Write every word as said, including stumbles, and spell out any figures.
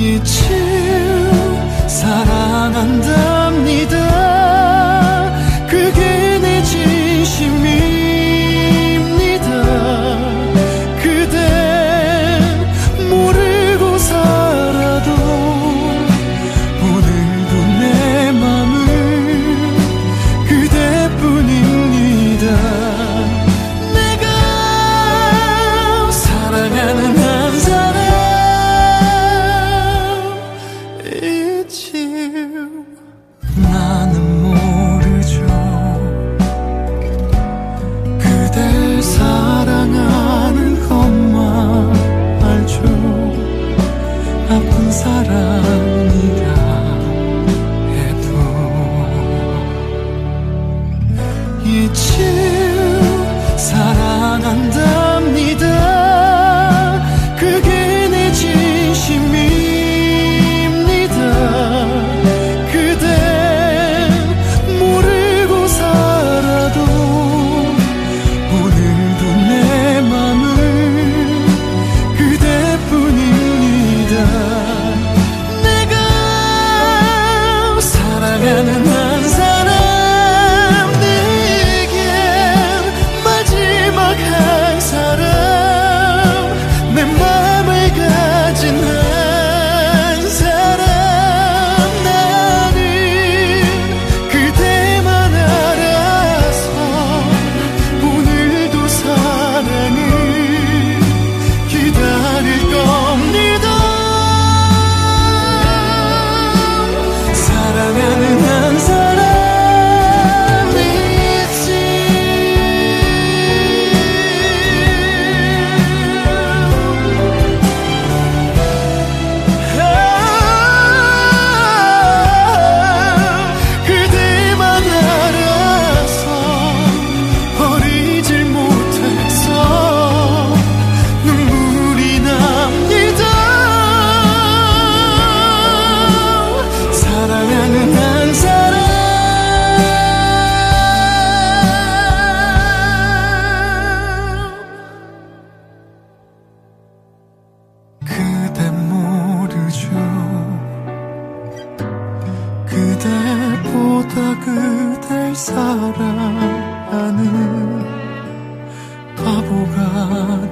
이쯤 사랑한답니다. 그게 내 진심입니다. 그대 모르고 살아도 오늘도 내 맘은 그대뿐입니다. 내가 사랑하는 한 사람 나는 모르죠. 그댈 사랑하는 것만 알죠. 아픈 사랑이라 해도 이쯤 사랑한답니다. 그게 내 진심입니다. 한 사람 내겐 마지막 한 사람 내 맘을 가진 한 사람 나는 그대만 알아서 오늘도 사랑을 기다릴 겁니다. 사랑하는 한 사람 있지. 아, 그대만 알아서 버리질 못해서 눈물이 납니다. 사랑하는 한 사람 그대 모르죠. 그대보다 그댈 사랑하는 바보가